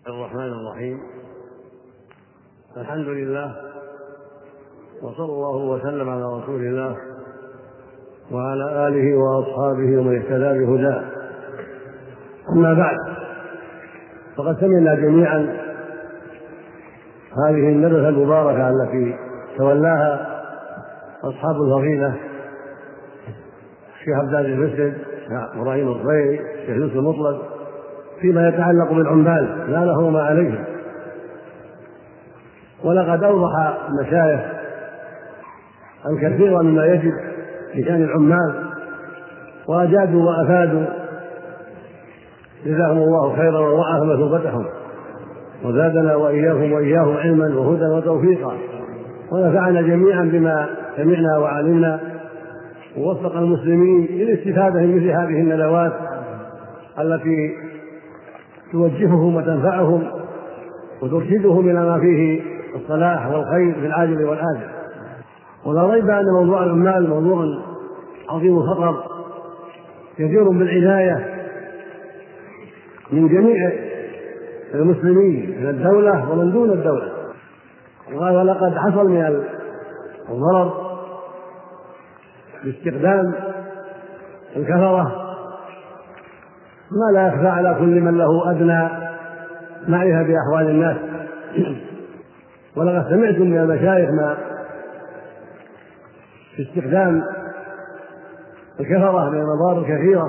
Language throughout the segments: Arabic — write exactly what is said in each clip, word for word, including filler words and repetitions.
الرحمن الرحيم. الحمد لله، وصلى الله وسلم على رسول الله وعلى آله وأصحابه ومن اهتدى بهداه. أما بعد، فقد سمعنا جميعا هذه الندوة المباركة التي تولاها أصحاب الفضيلة الشيخ عبد العزيز المسجد، الشيخ إبراهيم الضيري، الشيخ يوسف المطلق، فيما يتعلق بالعمال لا له ما عليهم. ولقد أوضح المشايخ الكثير مما يجب لشأن العمال، وأجادوا وأفادوا، جزاهم الله خيرا ووعى مثوبتهم، وزادنا وإياهم وإياهم علما وهدى وتوفيقا، ونفعنا جميعا بما سمعنا وعلمنا، ووفق المسلمين للاستفادة من مثل هذه الندوات التي توجههم وتنفعهم وترشدهم إلى ما فيه الصلاح والخير في العاجل والآجل. ولا ريب أن موضوع العمال موضوع عظيم الخطر كثير بالعناية من جميع المسلمين، من الدولة ومن دون الدولة. ولقد حصل من الضرر باستخدام الكفرة ما لا يخفى على كل من له أدنى معرفة بأحوال الناس. ولقد سمعتم من المشايخ ما في استخدام الكفرة من مضار كثيرة،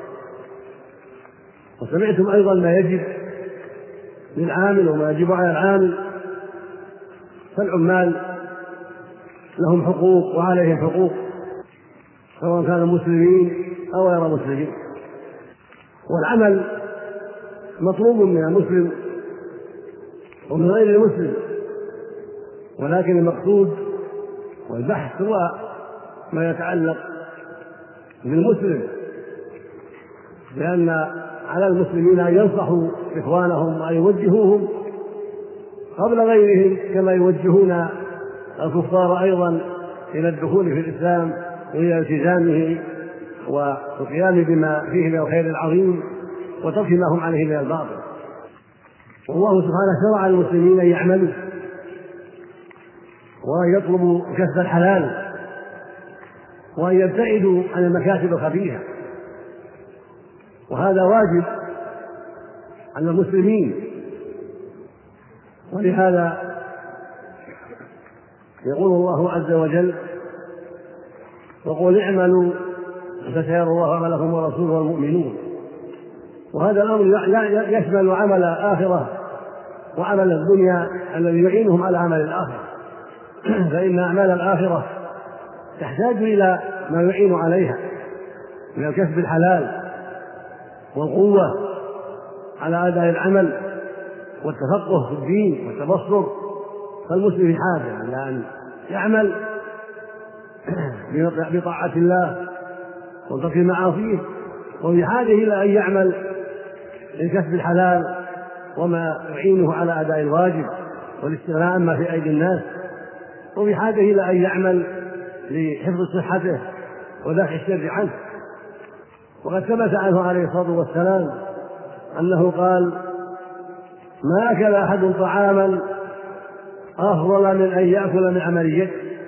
وسمعتم أيضا ما يجب للعامل وما يجب على العامل. فالعمال لهم حقوق وعليهم حقوق، سواء كانوا مسلمين أو غير مسلمين، والعمل مطلوب من المسلم ومن غير المسلم، ولكن المقصود والبحث هو ما يتعلق بالمسلم، لأن على المسلمين أن ينصحوا إخوانهم وأن يوجهوهم قبل غيرهم، كما يوجهون الكفار أيضا إلى الدخول في الإسلام وإلى التزامه والقيام بما فيه من الخير العظيم وترك ما هم عليه من الباطل. والله سبحانه شرع للمسلمين أن يعملوا وأن يطلبوا كسب الحلال وأن يبتعدوا عن المكاسب الخبيثة، وهذا واجب على المسلمين. ولهذا يقول الله عز وجل: وقل اعملوا فسيرى الله عملكم ورسوله والمؤمنون. وهذا الأمر يشمل عمل الآخرة وعمل الدنيا الذي يعينهم على عمل الآخرة، فإن أعمال الآخرة تحتاج إلى ما يعين عليها من الكسب الحلال والقوة على أداء العمل والتفقه في الدين والتبصر. فالمسلم في حاجة إلى أن يعمل بطاعة الله وترك معاصيه، وفي حاجة إلى أن يعمل لكسب الحلال وما يعينه على أداء الواجب والاستغناء عما في أيدي الناس، وفي حاجة إلى أن يعمل لحفظ صحته ودفع الشر عنه. وقد ثبت عنه عليه الصلاة والسلام أنه قال: ما أكل أحد طعاما أفضل من أن يأكل من عمل يده.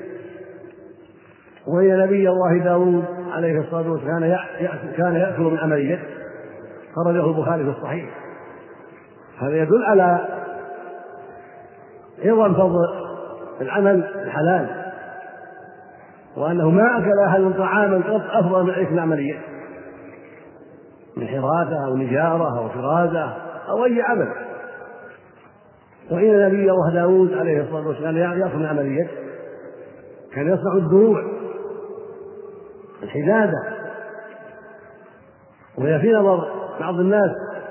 وهي نبي الله داود عليه الصلاة والسلام كان يأكل من عمل يده، خرجه البخاري في الصحيح. هذا يدل على عظم فضل العمل الحلال، وأنه ما أكل أحد طعاما قط أفضل من أكل عمل يده، من حراثة أو نجارة أو فرازة أو أي عمل. وإن نبي الله داود عليه الصلاة والسلام يأكل من عمل يده، كان يصنع الدروع الحدادة. وهي في نظر بعض الناس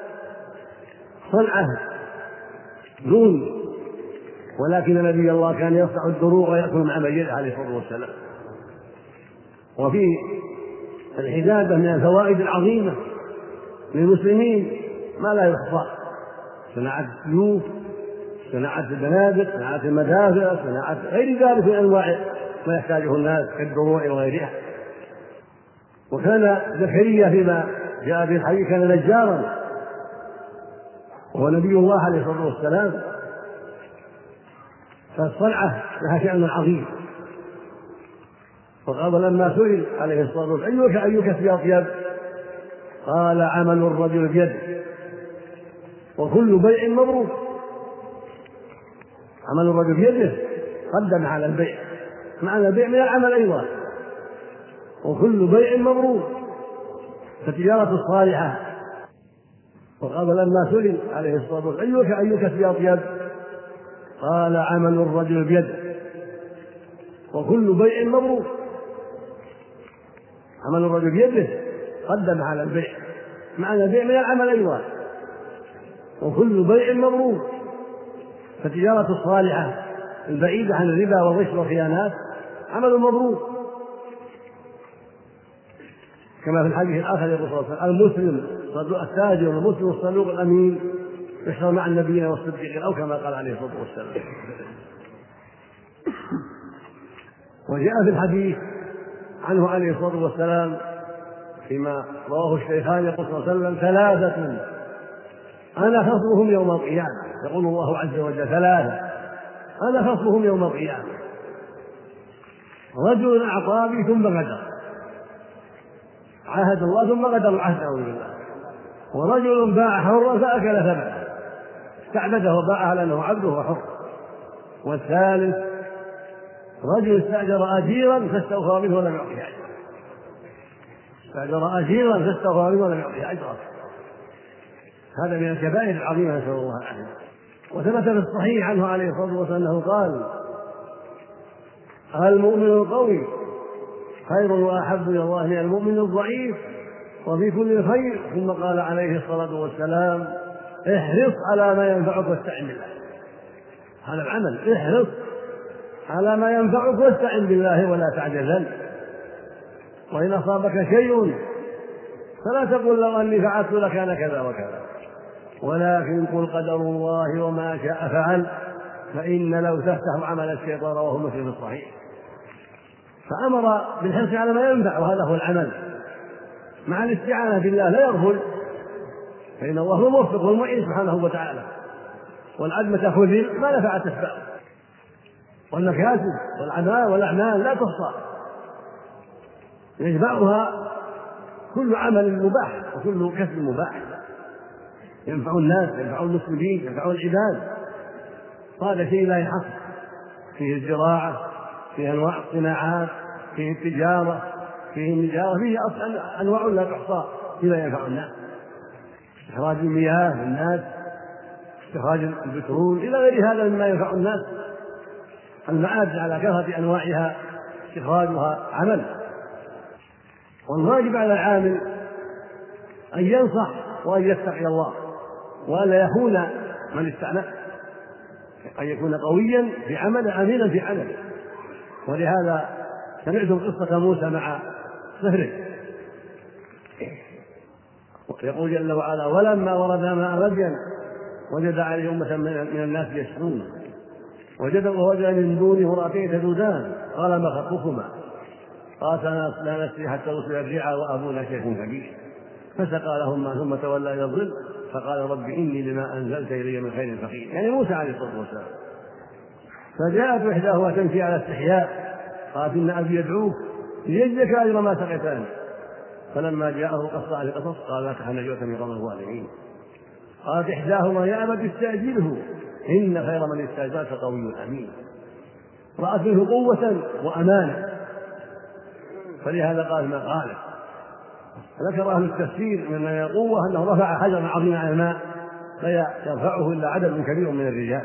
صنعه دون، ولكن نبي الله كان يصنع الدروع ويأكل من عمل يده عليه الصلاة والسلام. وفي الحدادة من الفوائد العظيمة للمسلمين ما لا يحصى: صناعة السيوف، صناعة البنادق، صناعة المدافع، صناعة غير ذلك من أنواع ما يحتاجه الناس كالدروع وغيرها. وكان زكريا فيما جاء في الحديث كان نجارا، وهو نبي الله عليه الصلاة والسلام، فالصنعة لها شأن عظيم. وقال لما سئل عليه الصلاة والسلام أيك أيك في أطيب؟ قال عمل الرجل بيده وكل بيع مبرور. عمل الرجل بيده قدم على البيع، معنى البيع من العمل أيضا، وكل بيع مبرور فتجارة الصالحة. وقال لما سئل عليه الصلاة والسلام أيك أيك في أطيب؟ قال عمل الرجل بيده وكل بيع مبرور. عمل الرجل بيده قدم على البيع، معنى البيع من العمل أيضا، وكل بيع مبرور فتجارة الصالحة البعيدة عن الربا والغش والخيانات عمل مبرور. كما في الحديث الآخر يقول صلى الله عليه وسلم المسلم التاجر والمسلم الصدوق الأمين يحشر مع النبيين والصديقين، أو كما قال عليه الصلاة والسلام. وجاء في الحديث عنه عليه الصلاة والسلام فيما رواه الشيخان يقول صلى الله عليه وسلم ثلاثة أنا خصمهم يوم القيامة، يقول الله عز وجل ثلاثة أنا خصمهم يوم القيامة: رجل أعطاني ثم غدر، عاهد الله ثم غدر عهده بالله، ورجل باع حرا فأكل ثمنه، استعبده وباعه لأنه عبده وحر، والثالث رجل استأجر أجيرا فاستوفى منه ولم يعطه أجرا، استأجر أجيرا فاستوفى منه ولم يعطه أجرا. هذا من الكبائر العظيمة نسأل الله العافية. وثبت في الصحيح عنه عليه الصلاة والسلام أنه قال: المؤمن القوي خير وأحب إلى الله من المؤمن الضعيف وفي كل خير. ثم قال عليه الصلاة والسلام: احرص على ما ينفعك واستعن بالله. هذا العمل، احرص على ما ينفعك واستعن بالله ولا تعجزن. وإن أصابك شيء فلا تقل لو أني فعلت لكان كذا وكذا، ولكن قل قدر الله وما شاء فعل، فإن لو تفتح عمل الشيطان. رواه مسلم في الصحيح. فأمر بالحرص على ما ينفع، وهذا هو العمل مع الاستعانة بالله، لا يغفل، فإن الله هو الموفق والمعين سبحانه وتعالى. والعبد متى خذل ما نفعت أسبابه، والمكاسب والأعمال والأعمال لا تحصى، يجمعها كل عمل مباح وكل كسب مباح ينفع الناس، ينفع المسلمين، ينفع العباد. هذا شيء لا يحصى، فيه الزراعة، فيه أنواع الصناعات، فيه التجارة، فيه النجارة، فيه أنواع لا تحصى فيما ينفع الناس. إخراج المياه للناس، استخراج البترول، إلى غير هذا مما ينفع الناس. المعادن على كثرة أنواعها استخراجها عمل. والواجب على العامل أن ينصح وأن يتقي الله، وألا يخون من استعناه، أن يكون قويا في عمله أمينا في عمله. ولهذا سمعتم قصة موسى مع سفره، يقول جل وعلا: ولما ورد ماء مدين وجد عليه أمة من الناس يسقون وجد ووجد من دونه امرأتين تذودان قال: ما خطبكما؟ قالتا: لا نسقي حتى يصبح الرعاء وأبونا شيخ كبير. فسقى لهما ثم تولى إلى الظل فقال: رب إني لما أنزلت إلي من خير فقير. يعني موسى عليه الصلاة والسلام. فجاءت إحداهما تمشي على استحياء قالت: إن أبي يدعوك ليجزيك أجر ما سقيتني. فلما جاءه قص عليه القصص قال: لا تخف نجوت من قوم الظالمين. قالت إحداهما: يا أبت استأجره إن خير من استأجرت قوي أمين. رأت منه قوة وأمانة، فلهذا قال ما قاله. ذكر أهل التفسير من القوة أنه رفع حجرا عظيما على الماء لا يرفعه إلا عدد كبير من الرجال.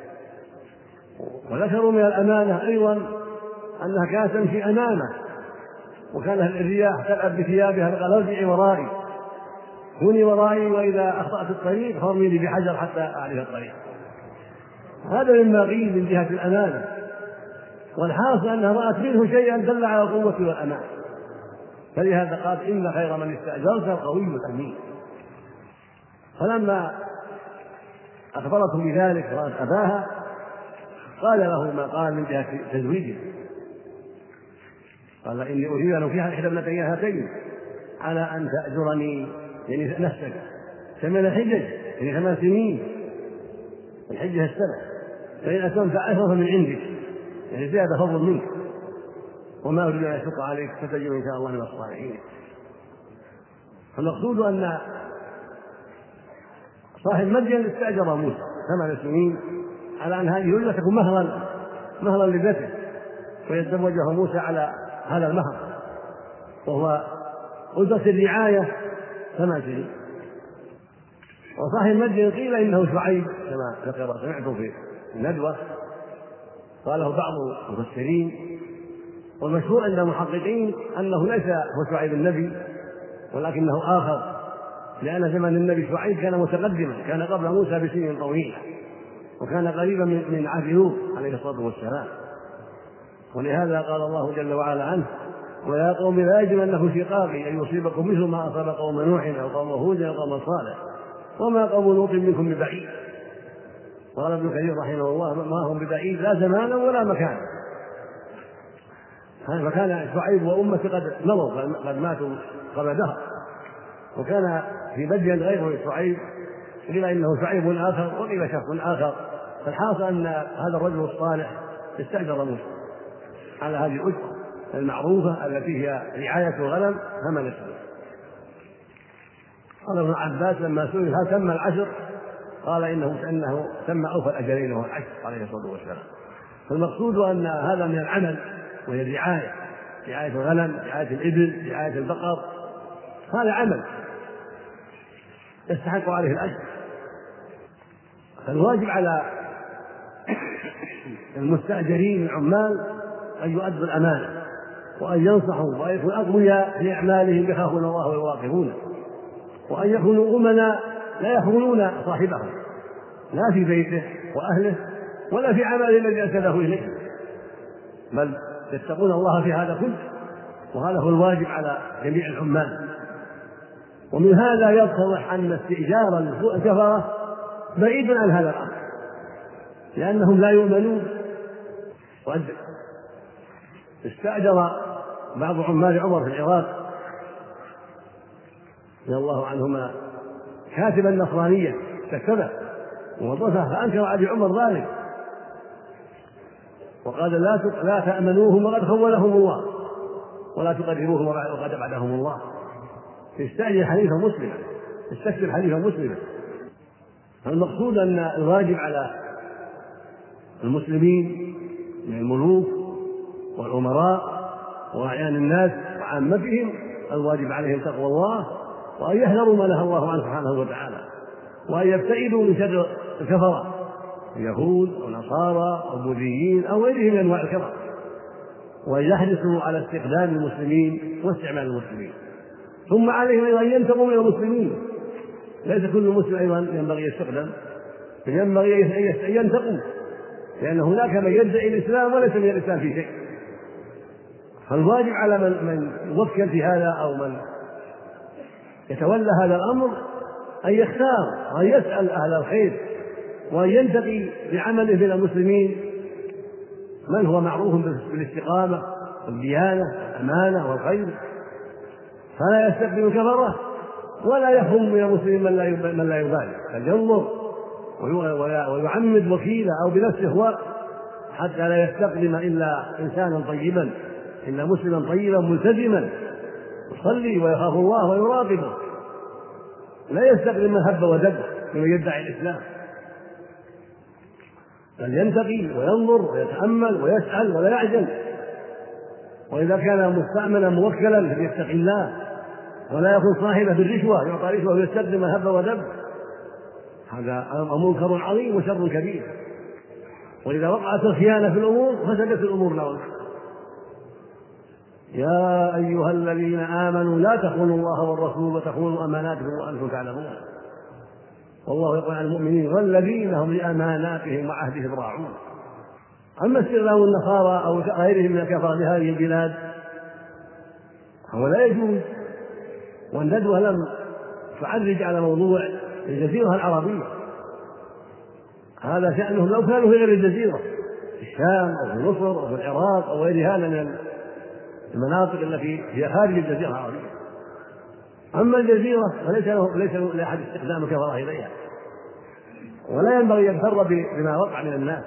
وذكروا من الأمانة أيضا أنها كانت تمشي أمامه، وكان الرياح تلعب بثيابها فقال: ارجعي ورائي، كوني ورائي، وإذا أخطأت الطريق فارميني بحجر حتى أعرف الطريق. هذا مما قيل من جهة الأمانة. والحاصل أنها رأت منه شيئا دل على القوة والأمان، فلهذا قال: إن خير من استأجرت القوي الأمين. فلما أخبرته بذلك رأت أباها قال له ما قال من جهة تزويجه، قال: إني أريد أن أنكح إحدى ابنتي هاتين على أن تأجرني، يعني نفسك، ثمان حجج يعني ثمان سنين، الحجة السنة، فإن أتممت عشرة فمن عندك يعني زيادة فضل منك، وما أريد أن أشق عليك فتجد إن شاء الله من الصالحين. فالمقصود أن صاحب مدين استأجر موسى ثمان سنين على أن هذه الأجرة تكون مهرا مهرا لابنته، ويتزوجه موسى على هذا المهر، وهو أجرة الرعاية ثمان سنين. وصاحب مدين قيل إنه شعيب كما ذكر سمعته في الندوة، قاله بعض المفسرين، والمشهور عند المحققين أنه ليس هو شعيب النبي ولكنه آخر، لأن زمن النبي شعيب كان متقدما، كان قبل موسى بسنين طويلة، وكان قريبا من عهد لوط عليه الصلاة والسلام. ولهذا قال الله جل وعلا عنه: ويا قوم لا يجرمنكم شقاقي أن يصيبكم مثل ما أصاب قوم نوح أو قوم هود أو قوم صالح وما قوم لوط منكم ببعيد. قال ابن كثير رحمه الله: ما هم ببعيد لا زمانا ولا مكانا. فكان شعيب وأمته قد مضوا، قد ماتوا قبل دهر، وكان في مدين غيره شعيب، قيل إنه شعيب آخر وقيل شخص آخر. فالحاصل أن هذا الرجل الصالح استأجر موسى على هذه الأجرة المعروفة التي هي رعاية الغنم ثمان سنين. قال ابن عباس لما سئل هل تم العشر قال إنه إنه تم أوفى الأجلين وهو العشر عليه الصلاة والسلام. فالمقصود أن هذا من العمل، وهي الرعاية، رعاية الغنم، رعاية الإبل، رعاية البقر، هذا عمل يستحق عليه الأجر. فالواجب على المستأجرين العمال أن يؤدوا الأمانة وأن ينصحوا وأن يكونوا أقوياء في أعمالهم يخافون الله ويراقبونه، وأن يكونوا أمنا لا يخونون صاحبهم لا في بيته وأهله ولا في عمله الذي أرسله إليه، بل يتقون الله في هذا كله، وهذا هو الواجب على جميع العمال. ومن هذا يتضح أن استئجار الكفرة بعيد عن هذا الأمر، لأنهم لا يؤمنون. وقد استأجر بعض عمال عمر في العراق رضي الله عنهما كاتبا نصرانيا كتبه ووظفه، فأنكر علي عمر ذلك وقال: لا لا تأمنوهم وقد خولهم الله، ولا تقدروهم وقد أبعدهم الله. يستأجر حليفا مسلما، يستكبر حليفا مسلما. فالمقصود أن الواجب على المسلمين من الملوك والأمراء وأعيان الناس وعامتهم الواجب عليهم تقوى الله، وأن يحذروا ما نهى الله عنه سبحانه وتعالى، وأن يبتعدوا من شر الكفرة اليهود أو نصارى أو بوذيين أو غيرهم من أنواع الكفر، وأن يحرصوا على استخدام المسلمين واستعمال المسلمين. ثم عليهم أيضا أن ينتقموا من المسلمين، ليس كل مسلم أيضا ينبغي يستخدم، بل ينبغي أن ينتقم، لأن هناك من يدعي الإسلام وليس من الإسلام في شيء. فالواجب على من, من يوكل في هذا أو من يتولى هذا الأمر أن يختار وأن يسأل أهل الخير، وأن ينتقي بعمله من المسلمين من هو معروف بالاستقامة والديانة والأمانة والخير، فلا يستقبل الكفرة ولا يحرم من المسلمين من لا من لا يبالي، بل ينظر ويعمد وكيله أو بنفسه هو حتى لا يستقدم إلا إنسانا طيبا، إلا مسلما طيبا ملتزما يصلي ويخاف الله ويراقبه، لا يستقدم من هب ودب ممن يدعي الإسلام، بل ينتقي وينظر ويتأمل ويسأل ولا يعجل. وإذا كان مستعملا موكلا فليتقي الله ولا يكون صاحبه بالرشوة يعطى رشوة ويستخدم هب ودب، هذا منكر عظيم وشر كبير. وإذا وقعت الخيانة في الأمور فسدت الأمور نوعا. يا أيها الذين آمنوا لا تخونوا الله والرسول وتخونوا أماناتكم وأنتم تعلمون، والله يقول عن المؤمنين والذين هم لأماناتهم وعهدهم راعون. أما استخدام النصارى أو غيرهم من الكفرة لهذه البلاد هو لا يجوز، والندوة لم تعرج على موضوع الجزيرة العربية، هذا شأنهم لو كانوا في غير الجزيرة في الشام أو في مصر أو في العراق أو غيرها من المناطق التي هي خارج الجزيرة العربية، أما الجزيرة فليس له ليس لأحد استخدام كفر إليها، ولا ينبغي يغتر بما وقع من الناس.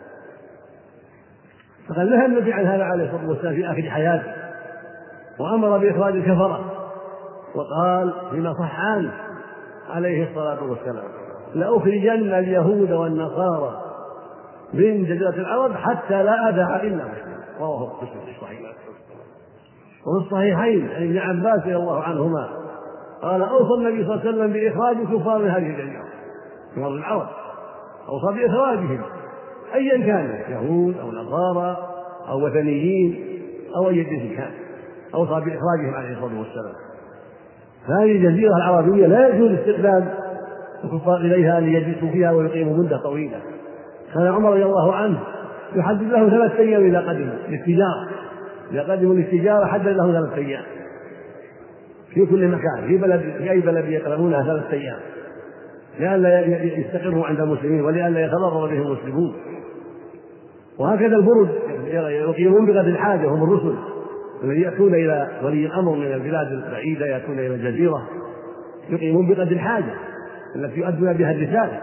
فقد نهى النبي عن هذا عليه الصلاة والسلام في آخر حياته، وأمر بإخراج الكفرة، وقال فيما صح عنه عليه الصلاة والسلام: لأخرجن اليهود والنصارى من جزيرة العرب حتى لا أدع إلا مسلم. رواه مسلم في الصحيح. وفي الصحيحين عن ابن عباس رضي الله عنهما قال: أوصى النبي صلى الله عليه وسلم بإخراج الكفار من هذه الجزيرة، من أرض العرب، أوصى بإخراجهم أيا كان، يهود أو نصارى أو وثنيين أو أي جنس كان، أوصى بإخراجهم عليه الصلاة والسلام. هذه الجزيرة العربية لا يجوز استخدام الكفار إليها ليجلسوا فيها ويقيموا مدة طويلة. كان عمر رضي الله عنه يحدد له ثلاثة أيام إذا قدموا للتجارة، إذا قدموا للتجارة حدد له ثلاثة أيام في كل مكان، في بلد في أي بلد يقربونها ثلاثة أيام، لئلا يستقروا عند المسلمين ولئلا يتضرر بهم المسلمون. وهكذا البرد يقيمون بقدر الحاجة، هم الرسل الذين يأتون إلى ولي الأمر من البلاد البعيدة، يأتون إلى الجزيرة يقيمون بقدر الحاجة التي يؤدون بها الرسالة.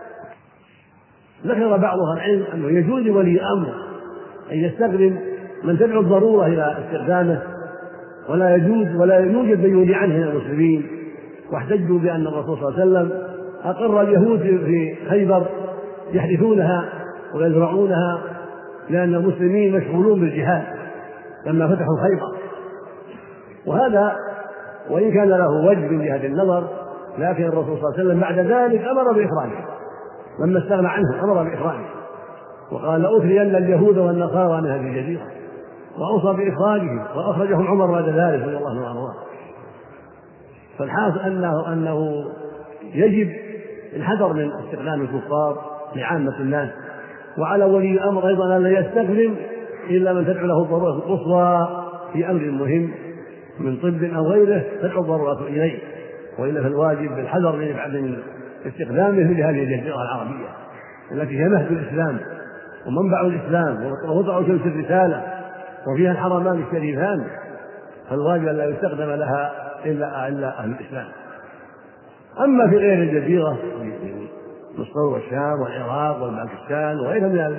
ذكر بعض أهل العلم أنه يجوز لولي الأمر أن يستخدم من تدعو الضرورة إلى استخدامه، ولا يجوز ولا يوجد من يولي عنه من المسلمين. واحتجوا بأن الرسول صلى الله عليه وسلم أقر اليهود في خيبر يحدثونها ويزرعونها، لأن المسلمين مشغولون بالجهاد لما فتحوا خيبر. وهذا وإن كان له وجه من جهة النظر، لكن الرسول صلى الله عليه وسلم بعد ذلك أمر بإخراجه، لما استغنى عنه أمر بإخراجه، وقال: لأخرجن اليهود والنصارى من هذه الجزيرة، وأوصى بإخراجهم، وأخرجهم عمر بعد ذلك رضي الله عنه. فالحاصل أنه, أنه يجب الحذر من استخدام الكفار لعامة الناس، وعلى ولي الأمر أيضا أن لا يستخدم إلا من تدعو له الضرورة القصوى في أمر مهم من طب أو غيره تدعو الضرورة إليه، وإلا فالواجب بالحذر من استخدامه لهذه الجزيرة العربية التي هي مهد الإسلام ومنبع الإسلام ووضع شمس الرسالة وفيها الحرمان الشريفان، فالواجب أن لا يستخدم لها إلا إلا أهل الإسلام. أما في غير الجزيرة مصر والشام والعراق والباكستان وغيرها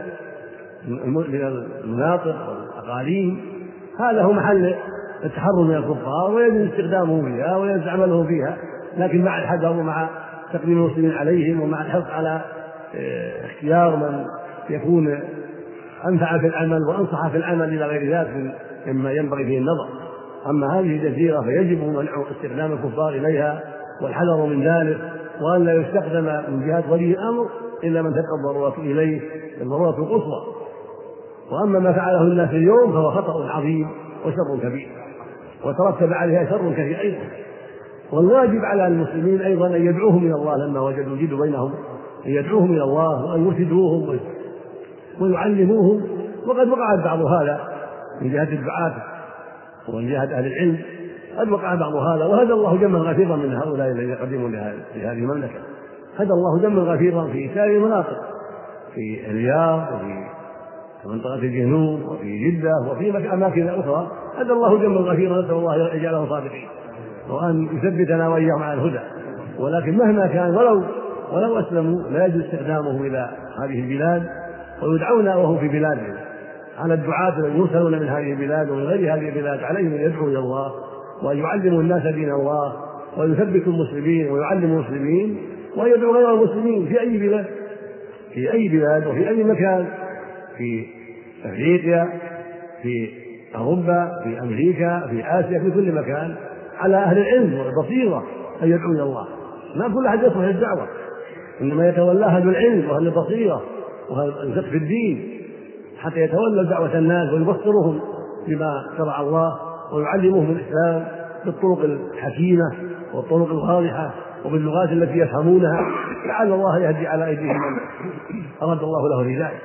من المناطق والأقاليم، هذا هو محل التحرر من الكفار ويجب استخدامه فيها ويجب عمله فيها، لكن مع الحذر ومع تقديم المسلمين عليهم، ومع الحرص على اختيار من يكون أنفع في العمل وأنصح في العمل إلى غير ذلك مما ينبغي فيه النظر. أما هذه الجزيرة فيجب منع استخدام الكفار إليها والحذر من ذلك، وأن لا يستخدم من جهة ولي الأمر إلا من تلقى الضرورة إليه الضرورة القصوى. وأما ما فعله الناس اليوم فهو خطأ عظيم وشر كبير، وترتب عليها شر كثير أيضا. والواجب على المسلمين أيضا أن يدعوهم إلى الله لما وجدوا الجد بينهم، أن يدعوهم إلى الله وأن يرشدوهم ويعلموهم. وقد وقع بعض هذا من جهة الدعاة ومن جهة أهل العلم، قد وقع بعض هذا، وهدى الله جمعا غفيرا من هؤلاء الذين يقدمون لهذه المملكة. هدى الله جمعا غفيرا في سائر المناطق، في الرياض وفي منطقة الجنوب وفي جدة وفي أماكن أخرى، هدى الله جمعا غفيرا، نسأل الله يجعلهم صادقين وأن يثبتنا وإياهم على الهدى. ولكن مهما كان ولو ولو أسلموا لا يجوز استخدامه إلى هذه البلاد، ويدعون وهم في بلادهم. على الدعاة المرسلون من هذه البلاد ومن غير هذه البلاد عليهم أن يدعوا إلى الله وأن يعلموا الناس دين الله وأن يثبتوا المسلمين ويعلموا المسلمين، وأن يدعوا غير المسلمين في أي بلاد في أي بلاد وفي أي مكان، في أفريقيا، في أوروبا، في أمريكا، في آسيا، في كل مكان. على أهل العلم والبصيرة أن يدعوا إلى الله. ما كل أحد يصلح الدعوة، إنما يتولى أهل العلم وأهل البصيرة وأهل الفقه في الدين حتى يتولى دعوة الناس ويبصرهم بما شرع الله ويعلمهم الإسلام بالطرق الحكيمة والطرق الواضحة وباللغات التي يفهمونها، لعل الله يهدي على أيديهم من أراد الله له لذلك.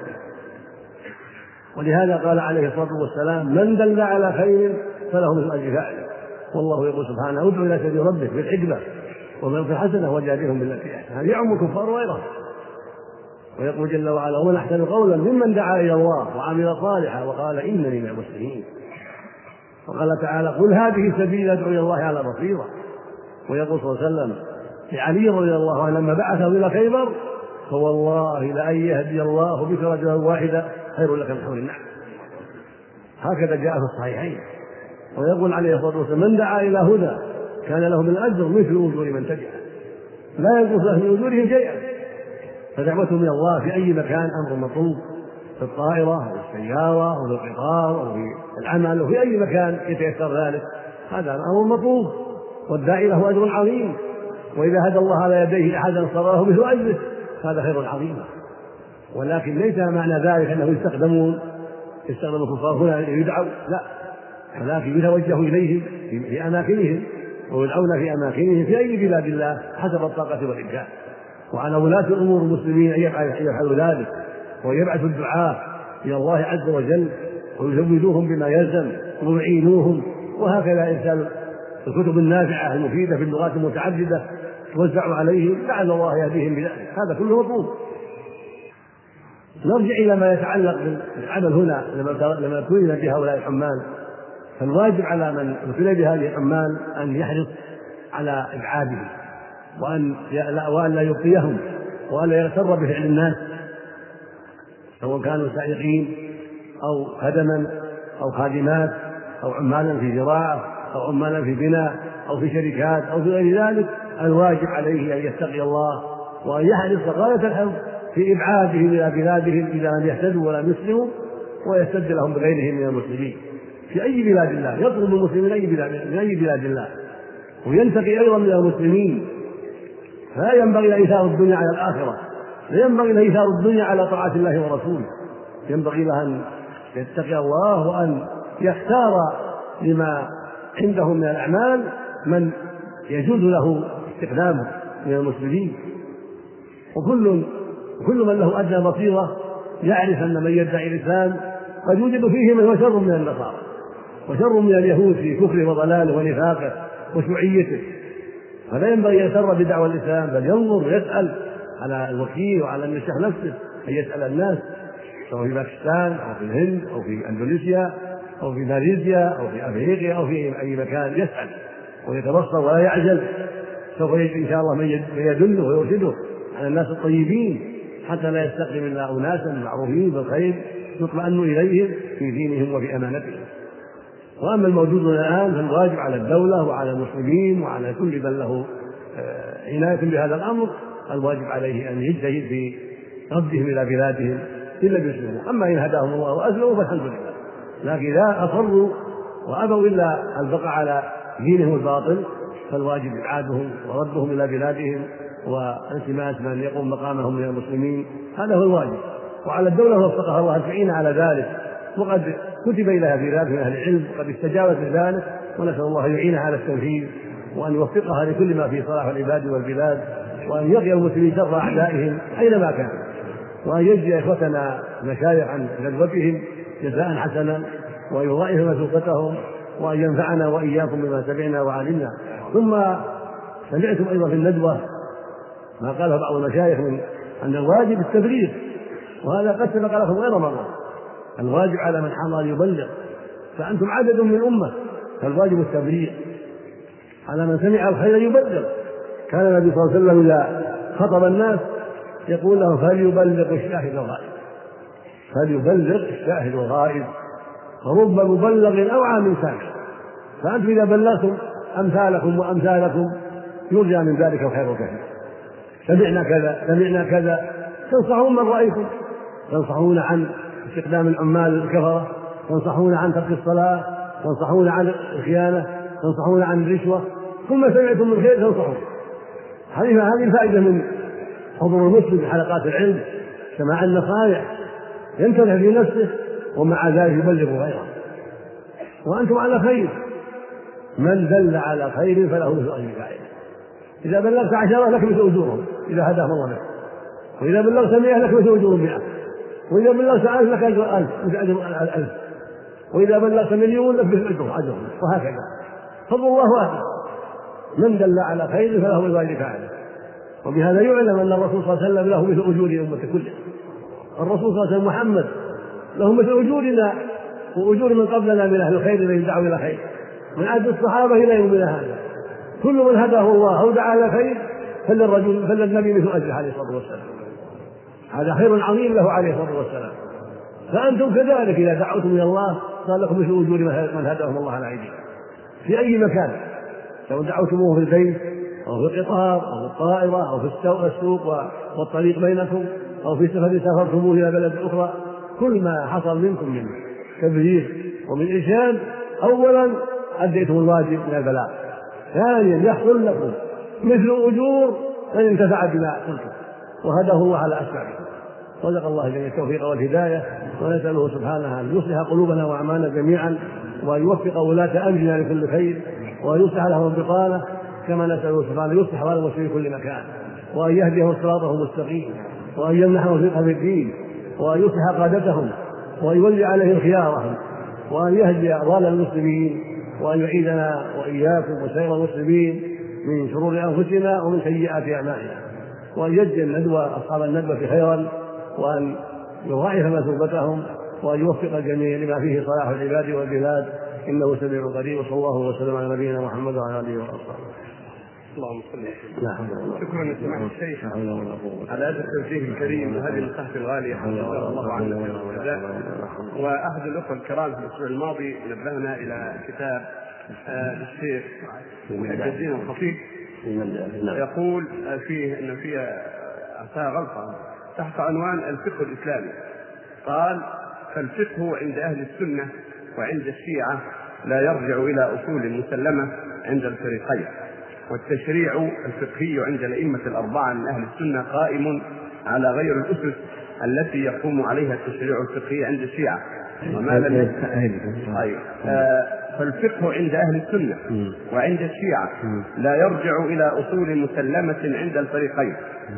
ولهذا قال عليه الصلاة والسلام: من دل على خير فله مثل أجر فاعله. والله يقول سبحانه: ادع إلى سبيل ربك بالحكمة وموعظة حسنة وجادلهم بالتي أحسن. هذا يعم الكفار وغيرهم. ويقول جل وعلا: ومن أحسن قولا ممن دعا إلى الله وعمل صالحا وقال إنني من المسلمين. وقال تعالى: قل هذه سبيل أدعو إلى الله على بصيرة ويقول صلى الله عليه وسلم لعلي رضي الله عنه لما بعثه إلى خيبر: فوالله لأن يهدي الله بك رجلا واحدا خير لك من حمر النعم. هكذا جاء في الصحيحين. ويقول عليه الصلاة والسلام: من دعا إلى هدى كان له من الأجر مثل أجور من تبعه، لا ينقص له من أجورهم شيئا. فدعوته من الله في أي مكان أمر مطلوب، في الطائرة أو السيارة أو في القطار أو في العمل أو في أي مكان يتيسر ذلك، هذا أمر مطلوب، والداعي له أجر عظيم. وإذا هدى الله على يديه أحدا صار له مثل أجره، هذا خير عظيم. ولكن ليس معنى ذلك أنه يستخدمون يستخدم الكفار هنا يدعوا، لا، ولكن يتوجه إليهم في أماكنهم ويدعون في أماكنهم في أي بلاد الله حسب الطاقة والإمكان. وعلى ولاة الأمور المسلمين أن يفعلوا ذلك، ويبعثوا الدعاة إلى الله عز وجل ويزودوهم بما يلزم ويعينوهم. وهكذا إرسال الكتب النافعة المفيدة في اللغات المتعددة توزع عليهم لعل الله يهديهم بذلك، هذا كله مطلوب. نرجع إلى ما يتعلق بالعمل هنا. لما ابتلي بهؤلاء الحمال، فالواجب على من ابتلي بهذه الحمال أن يحرص على إبعادهم، وأن وأن لا يبقيهم، وأن لا يغتر بفعل الناس، سواء كانوا سائقين أو خدما أو خادمات أو عمالا في زراعة أو عمالا في بناء أو في شركات أو في غير ذلك. الواجب عليه أن يتقي الله وأن يحرص غاية الحرص في إبعادهم إلى بلادهم إذا لم يهتدوا ولم يسلموا، ويستبدل لهم بغيرهم من المسلمين في أي بلاد الله. يطلب المسلمين من أي بلاد, من أي بلاد الله، وينتقي أيضا من المسلمين. فلا ينبغي أن يثار الدنيا على الآخرة، لا ينبغي أن يثار الدنيا على طاعة الله ورسوله. ينبغي له أن يتقي الله وأن يختار لما عنده من الأعمال من يجوز له استخدامه من المسلمين. وكل كل من له أدنى بصيرة يعرف أن من يدعي الإسلام قد يوجد فيه من هو شر من النصارى وشر من اليهود في كفره وضلاله ونفاقه وشيوعيته. فلا ينبغي أن يغتر بدعوى الإسلام، بل ينظر ويسأل على الوكيل وعلى الشيخ نفسه أن يسأل الناس، سواء في باكستان أو في الهند أو في أندونيسيا أو في ماليزيا أو في أفريقيا أو في أي مكان، يسأل ويتبصر ولا يعجل. سوف يجد إن شاء الله من يدله ويرشده على الناس الطيبين، حتى لا يستقدم إلا أناسا معروفين بالخير يطمئن إليهم في دينهم وفي أمانتهم. وأما الموجود الآن فالواجب على الدولة وعلى المسلمين وعلى كل من له عناية بهذا الأمر، الواجب عليه أن يجتهد في ردهم إلى بلادهم إلا بيسلموا. أما إن هداهم الله وأسلموا فالحمد لله، لكن إذا أصروا وأبوا إلا البقاء على دينهم الباطل فالواجب إبعادهم وردهم إلى بلادهم والتماس من يقوم مقامهم من المسلمين، هذا هو الواجب. وعلى الدولة وفقها الله أن تعين على ذلك، وقد كتب إليها في ذلك من أهل العلم وقد استجابت لذلك، ونسأل الله أن يعينها على التنفيذ وأن يوفقها لكل ما في صلاح العباد والبلاد، وأن يقي المسلمين شر أعدائهم أينما كان، وأن يجزي إخوتنا المشايخ عن غزوتهم جزاء حسنا، وأن يضاعف مسوقتهم، وأن ينفعنا وإياكم بما سمعنا وعلمنا. ثم سمعتم أيضا في الندوة ما قاله بعض المشايخ من أن الواجب التبليغ، وهذا قد سبق لكم غير مرة. الواجب على من حضر يبلغ، فأنتم عدد من الأمة، فالواجب التبليغ على من سمع الخير يبلغ. كان النبي صلى الله عليه وسلم إذا خطب الناس يقول لهم: فليبلغ الشاهد الغائب، فليبلغ الشاهد الغائب، فرب مبلغ أوعى من سامع. فأنتم إذا بلغتم أمثالكم وأمثالكم يرجى من ذلك الخير كثير. سمعنا كذا سمعنا كذا، تنصحون من رأيكم، تنصحون عن استخدام العمال الكفرة، تنصحون عن ترك الصلاة، تنصحون عن الخيانة، تنصحون عن الرشوة، كل ما سمعتم من خير تنصحون. هذه الفائدة من حضور المسلم في حلقات العلم، سماع النصائح، ينتبه في نفسه ومع ذلك يبلغ غيره. وأنتم على خير، من دل على خير فله مثل أجر فاعله. إذا بلغت عشرة لك مثل أجورهم إذا هداهم الله بك، وإذا بلغت مئة لك مثل أجور مئة، وإذا بلغت ألف لك أجر ألف مثل أجر ألف، وإذا بلغت مليون لك مثل أجر أجر، وهكذا. فضل الله واحد، من دل على خير فله مثل أجر فاعله. وبهذا يعلم أن الرسول صلى الله عليه وسلم له مثل أجور الأمة كلها. الرسول صلى الله عليه وسلم محمد له مثل أجورنا وأجور من قبلنا من أهل الخير الذين دعوا إلى خير، من عهد الصحابة إلى يومنا هذا، كل من هداه الله أو دعا إلى خير فللرجل فللنبي مثل أجره عليه الصلاة والسلام، هذا خير عظيم له عليه الصلاة والسلام. فأنتم كذلك إذا دعوتم إلى الله صار لكم مثل أجور من هداهم الله على أيديكم في أي مكان، لو دعوتموه في البيت أو في القطار أو في الطائرة أو في السوق والطريق بينكم أو في سفر سافرتموه إلى بلد أخرى، كل ما حصل منكم من تبليغ ومن إرشاد أولا أديتم الواجب من البلاغ، ثانيا يحصل لكم مثل أجور من انتفع بما قلتم وهداه الله على أسبابكم. صدق الله جميع التوفيق والهداية، ونسأله سبحانه أن يصلح قلوبنا وأعمالنا جميعا، وأن يوفق ولاة أمرنا لكل خير، وأن يصلح لهم البطانة، كما نسأله سبحانه يصلح أحوال المسلمين في كل مكان، وأن يهديهم صراطه المستقيم، وأن يمنحهم الفقه في الدين، وأن يصلح قادتهم، وأن يولي عليهم خيارهم، وأن يهدي أضال المسلمين، وأن يعيذنا وإياكم وسائر المسلمين من شرور أنفسنا ومن سيئات أعمالنا، وأن يجزي الندوة أصحاب الندوة خيرا، وأن يضاعف مثوبتهم، وأن يوفق الجميع لما فيه صلاح العباد والبلاد، إنه سميع قريب. وصلى الله وسلم على نبينا محمد وعلى آله وصحبه. اللهم صل وسلم. شكرا لسماحة الشيخ على هذا التوجيه الكريم وهذه النصيحة الغالية، جزاه الله عنك الجزاء. وأحد الأخوة الكرام في الأسبوع الماضي نبهنا إلى كتاب للشيخ الجزيرة الخطيب، يقول فيه أن فيه أعطاها غلطة تحت عنوان الفقه الإسلامي. قال: فالفقه عند أهل السنة وعند الشيعة لا يرجع إلى أصول مسلمة عند الفريقين، والتشريع الفقهي عند الأئمة الأربعة من أهل السنة قائم على غير الأسس التي يقوم عليها التشريع الفقهي عند الشيعة. وما لم أيوة. فالفقه عند أهل السنة وعند الشيعة لا يرجع إلى أصول مسلمة عند الفريقين،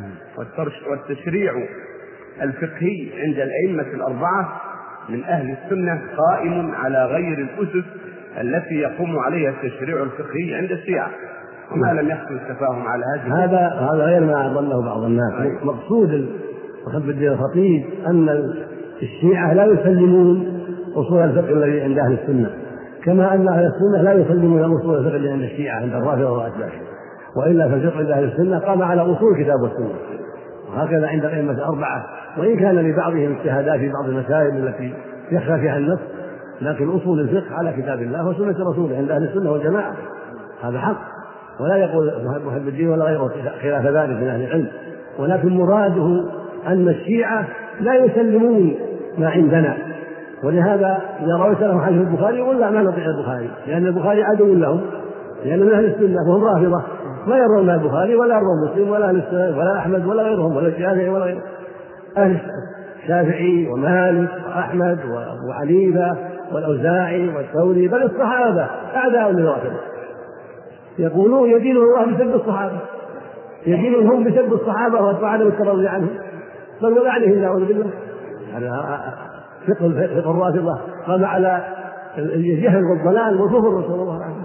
والتشريع الفقهي عند الأئمة الأربعة من أهل السنة قائم على غير الأسس التي يقوم عليها التشريع الفقهي عند الشيعة. وما لم يحصل التفاهم على هذا هذا هذا غير ما ظنه بعض الناس. أيه. مقصود محب الدين الخطيب أن الشيعة لا يسلمون أصول الفقه الذي عند أهل السنة، كما أن أهل السنة لا يسلمون أصول الفقه الذي عند الشيعة عند الرافضة وأتباعهم، وإلا فالفقه عند أهل السنة قام على أصول كتاب والسنة، وهكذا عند الأئمة الأربعة، وإن كان لبعضهم اجتهادات في بعض المسائل التي يخفى فيها النص، لكن أصول الفقه على كتاب الله وسنة رسوله عند أهل السنة والجماعة، هذا حق، ولا يقول محب الدين ولا غيره خلاف ذلك من أهل العلم. ولكن مراده أن الشيعة لا يسلمون ما عندنا، ولهذا إذا رويت لهم حديث البخاري يقول لا ما نطيع البخاري، لأن البخاري عدو لهم، لأن من أهل السنة وهم رافضة ما يرون البخاري ولا يرون مسلم ولا أهل السنة ولا أحمد ولا غيرهم ولا الشافعي ولا غيرهم. أهل الشافعي ومالك وأحمد وأبو حنيفة والأوزاعي والثوري بل الصحابة أعداء للرافضة، يقولون يدين الله بسب الصحابة، يدينهم بسب الصحابة وعدم الترضي عنهم بل ولعنهم نعوذ بالله. هذا فقه فقه الرافضة قام على الجهل والضلال والكفر، رسول الله عليه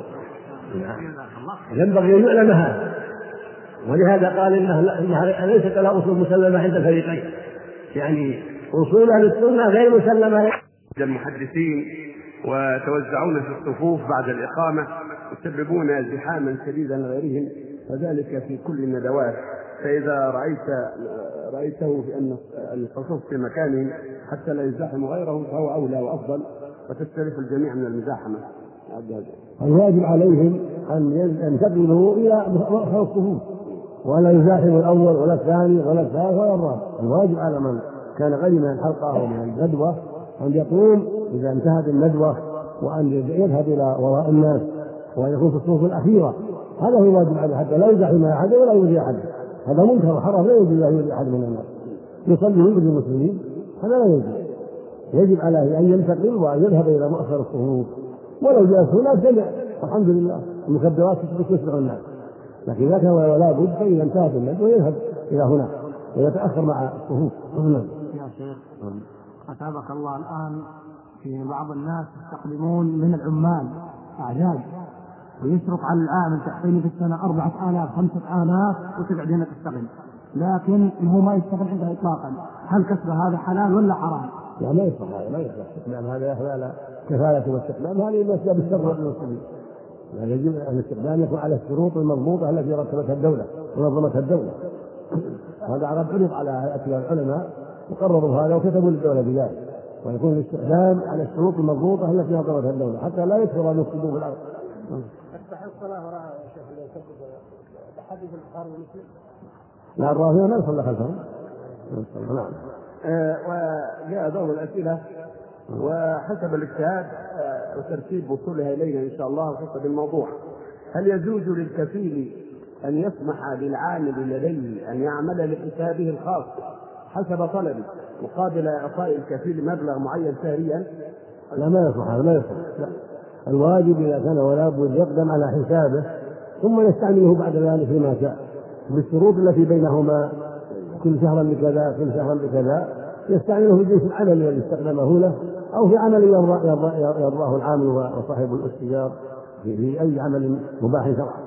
وسلم ينبغي أن يعلم هذا، ولهذا قال إنها, إنها ليست لها أصول مسلمة عند الفريقين، يعني أصول أهل السنة غير مسلمة عند المحدثين، وتوزعون في الصفوف بعد الإقامة يسببون زحاما شديدا لغيرهم، وذلك في كل الندوات. فإذا رأيت رأيته في أن الصفوف في مكانهم حتى لا يزاحم غيرهم فهو أولى وأفضل، وتستريح الجميع من المزاحمة. الواجب عليهم أن ينتقلوا إلى مؤخر الصفوف، ولا يزاحم الأول ولا الثاني ولا الثالث ولا الرابع. الواجب على من كان غير من الحلقة ومن الندوة أن يقوم إذا انتهت الندوة وأن يذهب إلى وراء الناس وأن يكون في الصفوف الأخيرة. هذا هو الواجب عليه حتى لا يزاحم أحد ولا يؤذي أحد. هذا منكر وحرام لا يجوز لا يؤذي أحد من الناس، يصلي ويؤذي المسلمين، هذا لا يجوز. يجب عليه أن ينتقل وأن يذهب إلى مؤخر الصفوف، ولو جلس هناك جمع الحمد لله، المخدرات تسرع الناس، لكن إذا كان ولا بد فإذا انتهت الندوة يذهب إلى هناك ويتأخر مع الصفوف. يا شيخ أتابك الله، الآن في بعض الناس يستقدمون من العمال أعداد ويشرف على العامل تعطيني في السنة أربعة آلاف خمسة آلاف وتقعد هنا تستقل، لكن هو ما يستقل عنده إطلاقا. هل كسب هذا حلال ولا حرام؟ لا ما يصح، هذا ما يصح استقلام، هذا يحمل على كفالة واستقلام، هذه مسألة بالشر والمسلمين. يعني يجب أن الاستخدام يكون على الشروط المضبوطة التي رتبتها الدولة ونظمتها الدولة. هذا عرض عرض على أكبر العلماء وقرروا هذا وكتبوا للدولة بذلك، ويكون الاستخدام على الشروط المضبوطة التي نظمتها الدولة حتى لا يكثر أن يفسدوا في الأرض. تصح الصلاة وراء يا شيخ إذا يسبب تحدث البخاري ومسلم؟ لا الرافضة ما يصلى خلفهم. نعم. آه وجاء دور الأسئلة وحسب الاجتهاد آه وترتيب وصولها إلينا إن شاء الله وحسب الموضوع. هل يجوز للكفيل أن يسمح للعامل لديه أن يعمل لحسابه الخاص حسب طلبه مقابل إعطاء الكفيل مبلغ معين شهريا؟ لا ما يصلح، هذا ما يصلح. لا. الواجب إذا كان ولا بد يقدم على حسابه ثم يستعمله بعد ذلك فيما شاء بالشروط التي بينهما، كل شهرا بكذا كل شهرا بكذا، يستعمله في جنس العمل الذي استخدمه له أو في عمل يرضاه العامل وصاحب الاستئجار في أي عمل مباح شرعا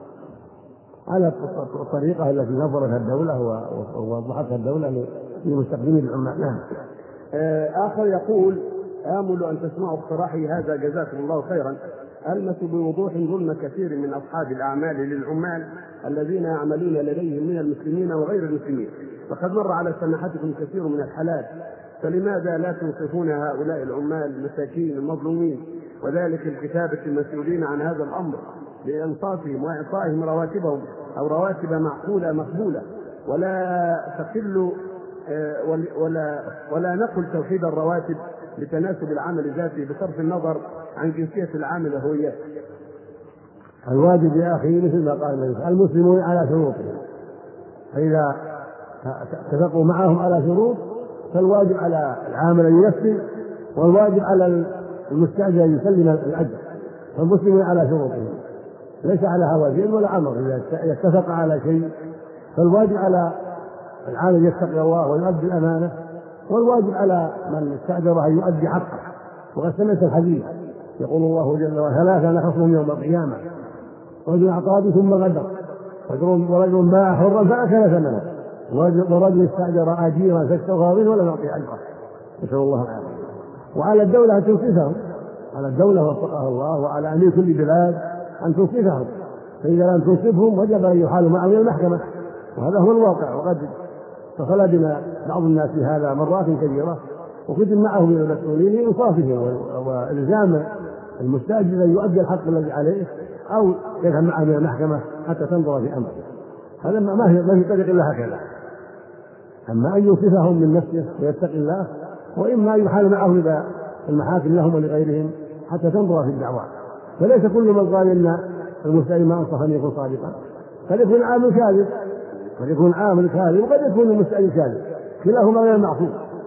على الطريقة التي نظرتها الدولة ووضحتها الدولة لمستخدمي العمال. نعم. آخر يقول: آمل أن تسمعوا اقتراحي هذا جزاكم الله خيرا. ألمس بوضوح ظلم كثير من أصحاب الأعمال للعمال الذين يعملون لديهم من المسلمين وغير المسلمين، وقد مر على سماحتكم كثير من الحالات، فلماذا لا تنصفون هؤلاء العمال المساكين المظلومين، وذلك الكتابة المسؤولين عن هذا الأمر لإنصافهم وإعطائهم رواتبهم أو رواتب معقولة مقبولة، ولا تقل ولا ولا نقل توحيد الرواتب لتناسب العمل ذاته بصرف النظر عن جنسية العامل وهويته. الواجب يا أخي مثل ما قال المسلمون على شروطهم، فإذا اتفقوا معهم على شروط فالواجب على العامل أن ينفذ، والواجب على المستأجر أن يسلم الأجر. فالمسلمون على شروطهم ليس على هواجين ولا أمر. إذا اتفق على شيء فالواجب على العامل يتقي الله ويؤدي الأمانة، والواجب على من استأجر أن يؤدي حقه. وقد سمعت الحديث يقول الله جل وعلا: ثلاثة نخصهم يوم القيامة، رجل أعطى ثم غدر، ورجل باع حرا فأكل ثمنه، ورجل استأجر أجيرا فاستوفى به ولم يعطه أجره. نسأل الله العافية. وعلى الدولة أن تنصفهم، على الدولة وفقها الله وعلى أمير كل بلاد أن تنصفهم، فإذا لم تنصفهم وجب أن يحالوا معهم إلى المحكمة، وهذا هو الواقع. وقد فخلى بنا بعض الناس في هذا مرات كثيرة، وكتب معهم من المسؤولين لإنصافهم وإلزام المستأجر أن يؤدي الحق الذي عليه أو يذهب معه من المحكمة حتى تنظر في أمره. هذا ما هي ما في طريق إلا هكذا. أما أن ينصفهم من نفسه ويتقي الله، وإما يحال معهم إلى المحاكم لهم ولغيرهم حتى تنظر في الدعوات. فليس كل من قال إن المستأجر ما أنصف أن يكون صادقا، قد يكون عامل كاذب، قد يكون عامل كاذب وقد يكون المستأجر كاذب، كلاهما غير معصوم.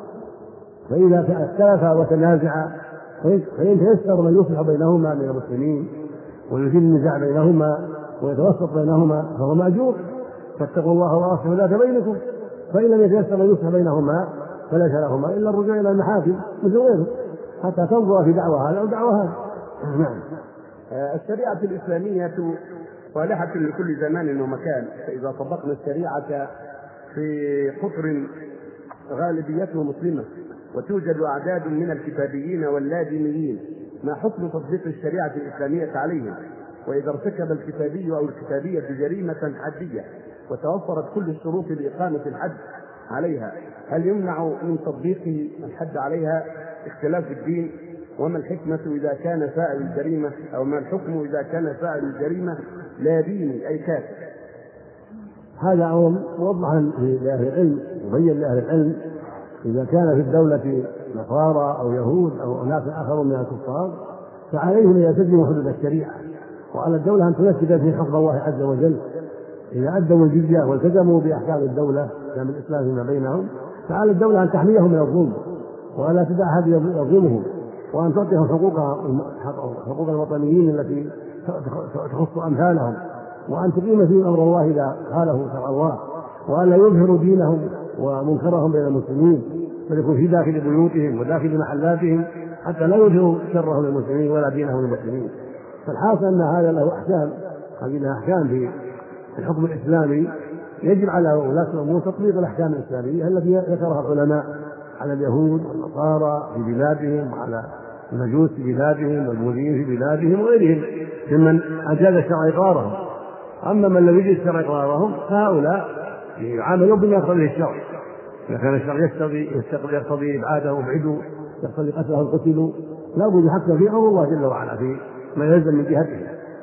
فإذا اختلفا وتنازعا فإن تيسر من يصلح بينهما من المسلمين ويزيل النزاع بينهما ويتوسط بينهما فهو مأجور. فاتقوا الله وأصلحوا ذات بينكم. فإن لم يتيسر من يصلح بينهما فليس لهما إلا الرجوع إلى المحاكم مثل غيره حتى تنظر في دعوة هذا أو دعوة هذا. نعم. الشريعة الإسلامية صالحة لكل زمان ومكان، فإذا طبقنا الشريعة في قطر غالبيته مسلمة وتوجد أعداد من الكتابيين واللادينيين، ما حكم تطبيق الشريعة الإسلامية عليهم؟ وإذا ارتكب الكتابي أو الكتابية جريمة حدية وتوفرت كل الشروط لإقامة الحد عليها، هل يمنع من تطبيق الحد عليها اختلاف الدين؟ وما الحكمة إذا كان فاعل الجريمة أو ما الحكم إذا كان فاعل الجريمة لا ديني أي كافر؟ هذا أمر موضح لأهل العلم، يبين لأهل العلم إذا كان في الدولة نصارى أو يهود أو أناس آخرون من الكفار فعليهم أن يلتزموا حدود الشريعة، وعلى الدولة أن تنفذ في حكم الله عز وجل. إذا أدوا الجزية والتزموا بأحكام الدولة أحكام الإسلام فيما بينهم فعلى الدولة أن تحميهم من الظلم ولا تدع أحد يظلمهم، وأن تعطيهم حقوقهم حقوق الوطنيين التي تخص أمثالهم، وأن تقيم فيهم أمر الله إذا خالفوا شرع الله، وأن لا يظهروا دينهم ومنكرهم بين المسلمين، بل يكون في داخل بيوتهم وداخل محلاتهم حتى لا يظهروا شرهم للمسلمين ولا دينهم للمسلمين. فالحاصل أن هذا له أحكام، هذه لها أحكام في الحكم الإسلامي، يجب على ولاة الأمور تطبيق الأحكام الإسلامية التي ذكرها العلماء على اليهود والنصارى في بلادهم وعلى المجوس في بلادهم والبوذيين في بلادهم وغيرهم ممن أجاز الشرع إقرارهم. أما من لم يجد الشرع إقرارهم فهؤلاء يعاملون بما يقتضيه الشرع. إذا كان الشرع يقتضي يقتضي إبعادهم ابعدوا، يقتضي قتلهم قتلوا، لا بد حتى في أمر الله جل وعلا في ما يلزم من جهتهم،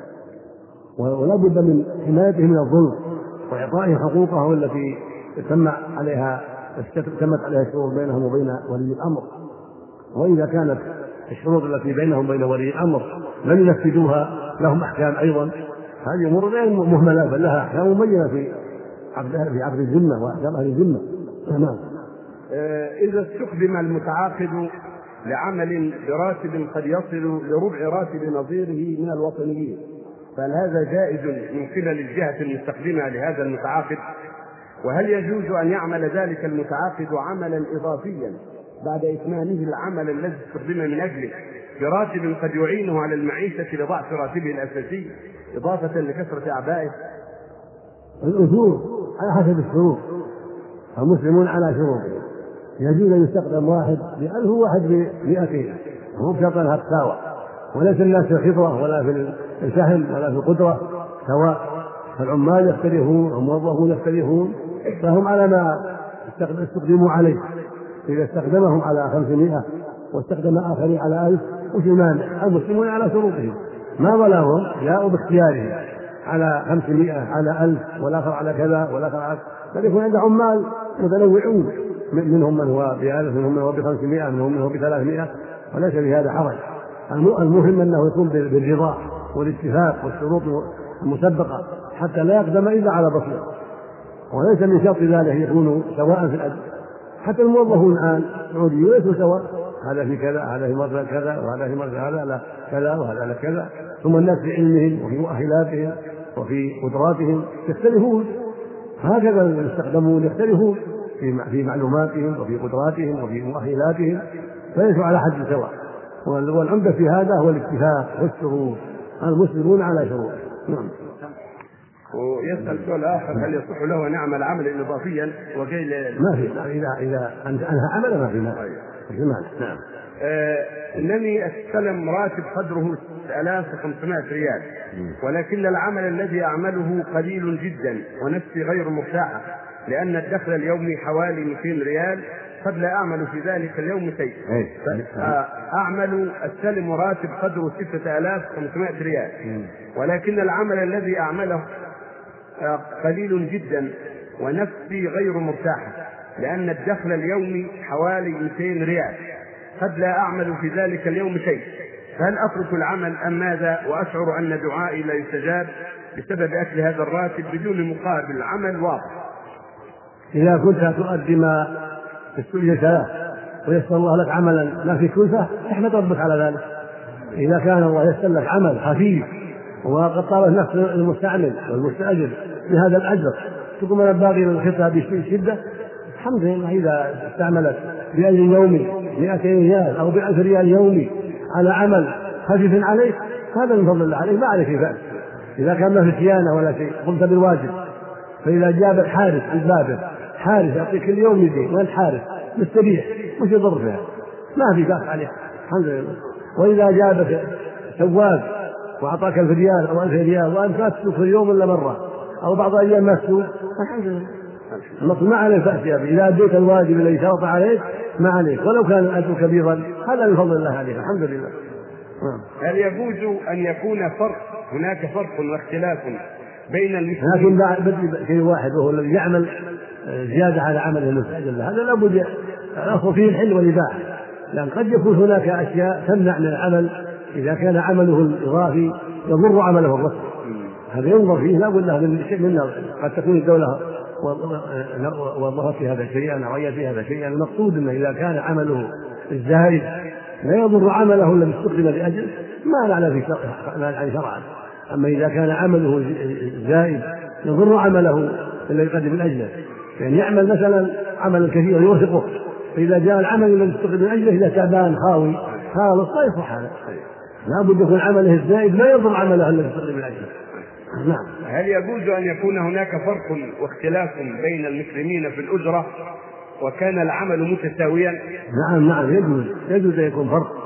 ولا بد من حمايتهم من الظلم وإعطائهم حقوقهم التي تم عليها تمت عليها الشروط بينهم وبين ولي الأمر. وإذا كانت الشروط التي بينهم وبين ولي الأمر لم ينفذوها لهم أحكام أيضا، هذه أمور غير مهملة بل لها أحكام مبينة في عقد في عقد الذمة وأحكام أهل الذمة. تمام. إذا استخدم المتعاقد لعمل براتب قد يصل لربع راتب نظيره من الوطنيين، فهل هذا جائز من قبل الجهة المستخدمة لهذا المتعاقد؟ وهل يجوز أن يعمل ذلك المتعاقد عملا إضافيا بعد إتمامه العمل الذي استخدم من أجله براتب قد يعينه على المعيشة لضعف راتبه الأساسي إضافة لكثرة أعبائه؟ الأجور على حسب الشروط، المسلمون على شروطهم، يجوز أن يستخدم واحد بألف وواحد بمئتين، مو بشرط أنها تساوى، وليس الناس في الخبرة ولا في الفهم ولا في القدرة سواء، فالعمال يختلفون والموظفون يختلفون، فهم على ما استخدموا عليه. إذا استخدمهم على خمسمائة واستخدم آخرين على ألف وش المانع؟ المسلمون على شروطهم، ما ظلمهم، جاءوا باختيارهم على خمسمائة على ألف والآخر على كذا والآخر على، بل يكون عند عمال متنوعون، منهم من هو بألف، منهم من هو بخمسمائة، منهم من هو بثلاثمائة، وليس بهذا حرج. المهم أنه يكون بالرضا والاتفاق والشروط المسبقة حتى لا يقدم إلا على بصيرة، وليس من شرط ذلك يكونوا سواء في الأجر. حتى الموظفون الآن السعوديين ليسوا سواء، هذا في كذا، هذا في مرة كذا، وهذا في مرة هذا لا كذا وهذا لا كذا، ثم الناس في علمهم وفي مؤهلاتهم وفي قدراتهم يختلفون، هكذا يستخدمون يختلفون في معلوماتهم وفي قدراتهم وفي مؤهلاتهم، فليسوا على حد سواء. والعمدة في هذا هو الاتفاق والشروط، المسلمون على شروط. نعم. ويسأل سؤال آخر: هل يصح له أن يعمل عملا إضافيا وقيل ما في؟ إذا إذا أنهى عملا ما في مانع. نعم. آه إنني أستلم راتب قدره ستة آلاف وخمسمائة ريال، ولكن العمل الذي أعمله قليل جدا ونفسي غير مرتاحة لأن الدخل اليومي حوالي مئتين ريال، قد لا أعمل في ذلك اليوم شيء، أعمل أستلم راتب قدره ستة آلاف وخمسمائة ريال، ولكن العمل الذي أعمله قليل جدا ونفسي غير مرتاحة لأن الدخل اليومي حوالي مئتين ريال، قد لا أعمل في ذلك اليوم شيء، فهل أترك العمل أم ماذا؟ وأشعر أن دعائي لا يستجاب بسبب أكل هذا الراتب بدون مقابل عمل واضح. إذا كنت تؤدي ما استجلت له ويسر الله لك عملا ما في كلفة احمد ربك على ذلك. إذا كان الله يسر لك عمل خفيف وقد طالت نفس المستعمل والمستأجر بهذا الأجر، تقوم أنا باقي الخطة بشدة، الحمد لله. إذا استعملت بأجر يومي مئتين ريال أو بألف ريال يومي على عمل خفيف عليك، هذا من فضل الله عليك، ما عليك بأس. إذا كان ما في صيانة ولا شيء قمت بالواجب، فإذا جابك حارس عند بابك، حارس يعطيك اليوم يدين وأنت حارس مستريح مش يضر فيها، ما في بأس عليك الحمد لله. وإذا جابك سواق وأعطاك ألف ريال أو ألف ريال وأنت ما تسوق في اليوم إلا مرة أو بعض الأيام ما تسوق، الحمد لله النص ما عليك بأس يا أبي. إذا أديت الواجب الذي شرط عليك ما عليك، ولو كان الأجر كبيرا هذا من فضل الله عليك الحمد لله. هل يجوز أن يكون فرق هناك فرق واختلاف بين المسلمين؟ لكن بدي شيء واحد وهو الذي يعمل زيادة على عمله المستأجر، هذا لابد الأصل فيه الحل والإباحة، لأن قد يكون هناك أشياء تمنع من العمل إذا كان عمله الإضافي يضر عمله الرسمي، هذا ينظر فيه، لا بد له من شيء منه. قد تكون الدولة وظهرت في هذا شيئا أو رأيت في هذا شيئا، المقصود أنه إذا كان عمله الزائد لا يضر عمله الذي استخدم لأجل ما نعلم في شرعا. أما إذا كان عمله زائد يضر عمله الذي قدم من أجله، يعني يعمل مثلا عملا كثيرا يوثقه، فإذا جاء العمل الذي استخدم من أجله إذا تعبان خاوي خالص لا يصح هذا، لا بد يكون عمله الزائد لا يضر عمله الذي استخدم من أجله. نعم. هل يجوز أن يكون هناك فرق واختلاف بين المسلمين في الأجرة وكان العمل متساويا؟ نعم نعم يجوز يجوز أن يكون فرق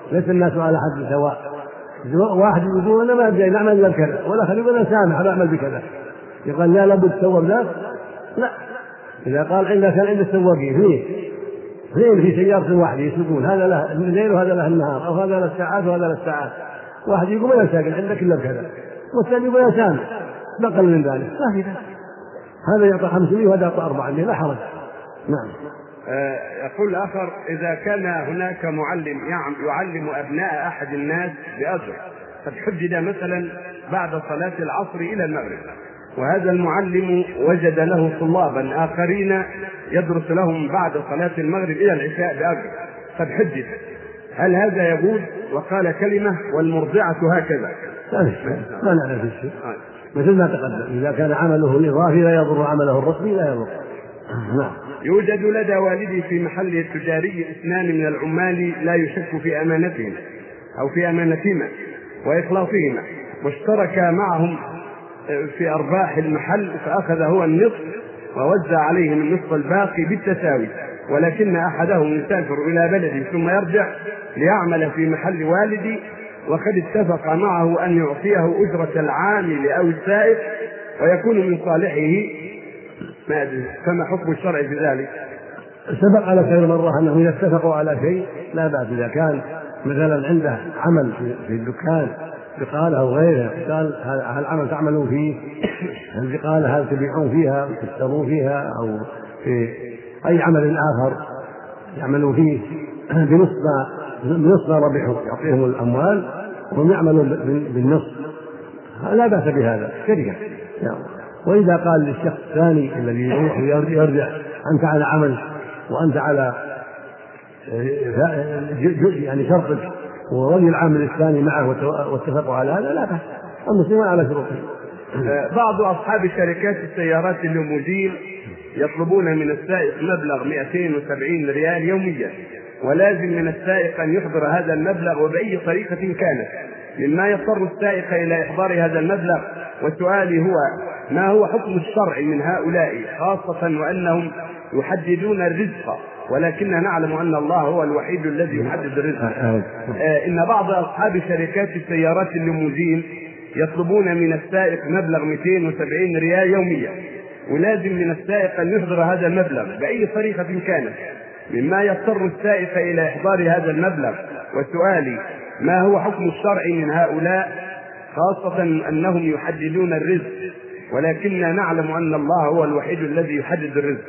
ليس الناس على حد سواء. واحد يقول انا ما ادري نعمل الا بكذا، والاخر يقول انا سامح انا اعمل بكذا، يقول لا لابد تسوى بذاك. لا، اذا قال عندنا كان عند السواقين فيه اثنين في سيارة واحدة يسوقون، هذا له الليل وهذا له النهار، او هذا له الساعات وهذا له الساعات، واحد يقول انا ساكن عندك الا بكذا، والثاني يقول انا سامح بقل من ذلك، ما في ذلك. هذا يعطى خمسمائة وهذا يعطى أربعمائة، لا حرج. نعم. آه يقول الآخر: إذا كان هناك معلم يعلم أبناء أحد الناس بأجر، قد حدد مثلا بعد صلاة العصر إلى المغرب، وهذا المعلم وجد له طلابا آخرين يدرس لهم بعد صلاة المغرب إلى العشاء بأجر، قد حدد، هل هذا يجوز؟ وقال كلمة: والمرضعة هكذا. لا نعرف الشيء، مثل ما تقدم، إذا كان عمله الإضافي لا يضر عمله الرسمي لا يضر. نعم. يوجد لدى والدي في محل تجاري اثنان من العمال لا يشك في أمانتهم أو في أمانتهما وإخلاصهما، واشترك معهم في أرباح المحل، فأخذ هو النصف ووزع عليهم النصف الباقي بالتساوي، ولكن أحدهم يسافر إلى بلده ثم يرجع ليعمل في محل والدي، وقد اتفق معه أن يعطيه أجرة العامل أو السائق ويكون من صالحه، ما أدري فما حكم الشرع في ذلك؟ سبق على خير مرة أنهم إذا اتفقوا على شيء لا بأس. إذا كان مثلا عنده عمل في الدكان بقالة أو غيره، قال هل العمل تعملون فيه، هل بقالة هل تبيعون فيها تشترون فيها، أو في أي عمل آخر يعملوا فيه بنصف بنصف ربحهم، يعطيهم الأموال وهم يعملون بالنصف، لا بأس بهذا، شركة. وإذا قال للشخص الثاني الذي يروح ويرجع: أنت على عمل وأنت على يعني شرطك، ورجل العامل الثاني معه واتفقوا على هذا، لا بأس، المسلمون على شروطهم. بعض أصحاب شركات السيارات الليموزين يطلبون من السائق مبلغ مئتين وسبعين ريال يوميا، ولازم من السائق أن يحضر هذا المبلغ وبأي طريقة كانت، مما يضطر السائق إلى إحضار هذا المبلغ. وسؤالي هو: ما هو حكم الشرع من هؤلاء، خاصة وأنهم يحددون الرزق، ولكننا نعلم أن الله هو الوحيد الذي يحدد الرزق؟ آه إن بعض أصحاب شركات السيارات الليموزين يطلبون من السائق مبلغ مئتين وسبعين ريال يوميا، ولازم من السائق أن يحضر هذا المبلغ بأي طريقة كانت، مما يضطر السائق إلى إحضار هذا المبلغ. وسؤالي: ما هو حكم الشرع من هؤلاء، خاصة أنهم يحددون الرزق، ولكننا نعلم أن الله هو الوحيد الذي يحدد الرزق؟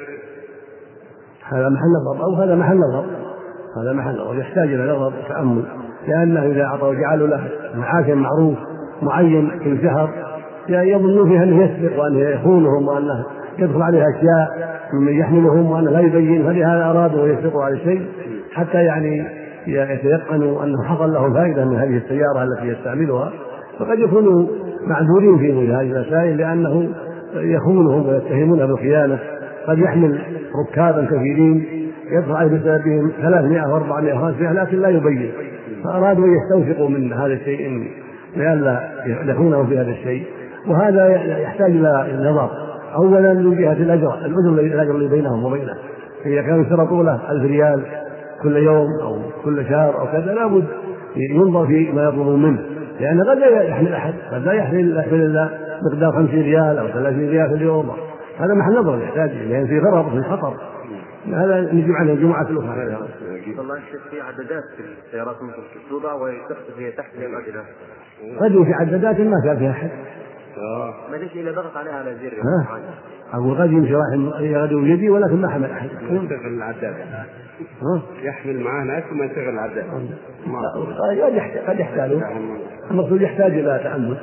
هذا محل نظر، أو هذا محل نظر، هذا محل نظر يحتاج إلى نظر وتأمل، لأنه إذا أعطوا جعلوا له معاشا معروف معين في الشهر يظنون فيها أنه يسرق وأنه يخونهم وأنه يدخل عليها أشياء ممن يحملهم وأنه لا يبين، فلهذا أرادوا يسرقوا على الشيء حتى يعني يتيقنوا أنه حصل لهم فائدة من هذه السيارة التي يستعملها. فقد يكونوا معذورين في مثل هذه المسائل، لأنه يخونهم ويتهمونه بالخيانة. قد يحمل ركابا كثيرين يدفع عليه بسببهم ثلاثمائة وأربعمائة وخمسمائة، لكن لا يبين، فأرادوا يستوثقوا من هذا الشيء لئلا يخونهم في هذا الشيء. وهذا يحتاج إلى النظر، أولا من جهة الأجر الأجر اللي بينهم وبينه، إذا كانوا يشترطوا له ألف ريال كل يوم أو كل شهر أو كذا، لابد ينظر في ما يطلبون منه، لأن قد لا يحمل أحد، قد لا يحمل إلا مقدار خمسين ريال أو ثلاثين ريال في اليوم، هذا محل نظر يحتاج، لأن في غرض في خطر. هذا نجمع عنه الجمعة الأخرى. والله في عدادات في السيارات ممكن توضع وتحت فيها تحت الأجهزة، قد في عدادات ما كان فيها أحد، ما ليش إلا ضغط عليها على زر، أو قد يمشي واحد يغدو يدي ولكن ما حمل أحد، يشتغل العداد يحمل معاه ناس وما يشتغل العداد، قد يحتاج، المقصود يحتاج إلى تأمل.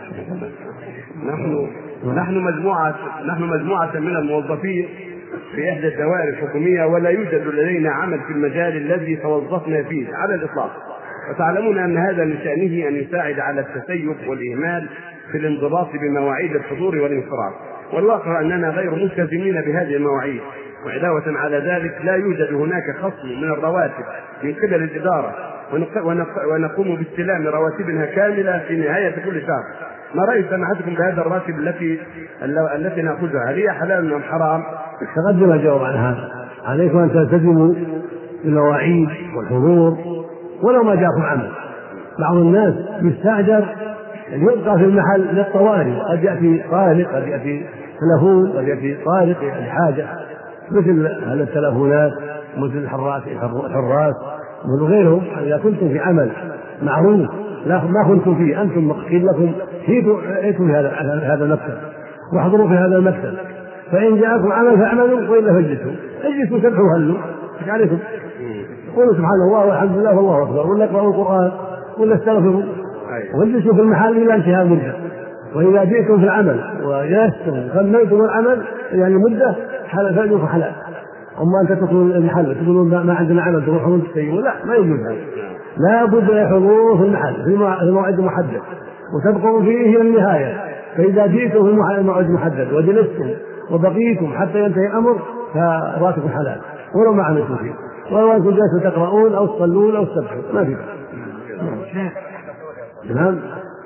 نحن نحن مجموعة نحن مجموعة من الموظفين في إحدى الدوائر الحكومية، ولا يوجد لدينا عمل في المجال الذي توظفنا فيه على الإطلاق، وتعلمون أن هذا من شأنه أن يساعد على التسيب والإهمال في الانضباط بمواعيد الحضور والانصراف، والواقع أننا غير ملتزمين بهذه المواعيد. وعلاوة على ذلك لا يوجد هناك خصم من الرواتب من قبل الإدارة، ونقوم باستلام رواتبها كاملة في نهاية كل شهر. ما رأي سماحتكم بهذا الراتب التي التي نأخذها، هل هي حلال أم حرام؟ تقدم الجواب عن هذا، عليكم أن تلتزموا بالمواعيد والحضور ولو ما جاءكم عمل. بعض الناس يستأجر أن يبقى في المحل للطوارئ، قد يأتي طارق، قد يأتي تلفون، قد يأتي طارق الحاجة، مثل هذه التلفونات، مثل الحراس الحراس مثل غيرهم. إذا كنتم في عمل معروف لا ما كنتم فيه أنتم قيل لكم ائتوا في هذا هذا المكتب واحضروا في هذا المكتب، فإن جاءكم عمل فاعملوا وإلا فاجلسوا، اجلسوا سبحوا هلوا ايش عليكم؟ قولوا سبحان الله والحمد لله والله أكبر، ولا اقرأوا القرآن ولا استغفروا، واجلسوا في المحل إلى انتهاء المدة. وإذا جئتم في العمل وجلستم كملتم العمل يعني مدة حلال فاجركم حلال. أما أن تتركوا المحل تقولون ما عندنا عمل تروحون تسيروا، لا ما يجوز هذا. لا بد أن يحضروا في المحل في موعد محدد وتبقوا فيه إلى النهاية. فإذا جئتم في موعد محدد وجلستم وبقيتم حتى ينتهي الأمر فراتكم حلال ولو ما عملتم فيه، ولو أنتم جالسوا تقرؤون أو تصلون أو تسبحون ما في بأس. نعم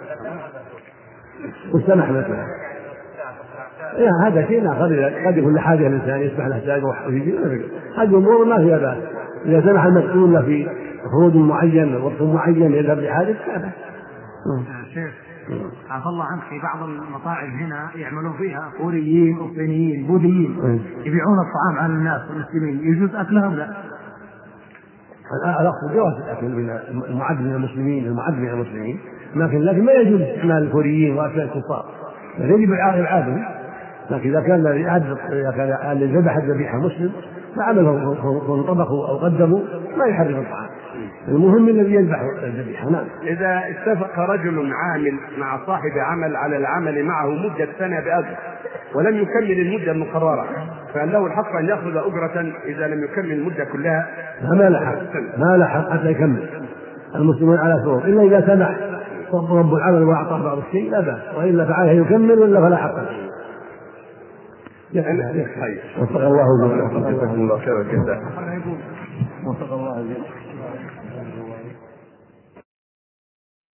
والسمح مثلا إيه هذا شيء آخر، قد يكون لحاجة الإنسان يسمح له يروح ويجي، هذه أمور ما فيها بأس. إذا سمح المسؤول له في خروج معين وقت معين يذهب لحاجة لا بأس. شيخ عفى الله عنك، في بعض المطاعم هنا يعملون فيها كوريين وصينيين بوذيين يبيعون الطعام على الناس المسلمين، يجوز أكلهم؟ لا الأقصد جواز الأكل من المعد من المسلمين المعد من المسلمين، لكن لكن ما يجوز استعمال الكوريين وأكل الكفار، يجب العادة. لكن إذا كان إذا كان اللي ذبح الذبيحة مسلم فعمله طبخوا أو قدموا ما يحرم الطعام، المهم الذي يذبح الذبيحة. نعم. إذا اتفق رجل عامل مع صاحب عمل على العمل معه مدة سنة بأجر ولم يكمل المدة المقررة، فهل له الحق أن يأخذ أجرة إذا لم يكمل المدة كلها؟ ما له حق، ما له حق حتى يكمل. المسلمون على سرور إلا إذا سمح رب العمل وأعطاه بعض الشيء لا بأس، وإلا فعليه يكمل ولا فلا حق. وفق الله جل وعلا. وفق الله خير الجزاء. وفق الله جل وعلا.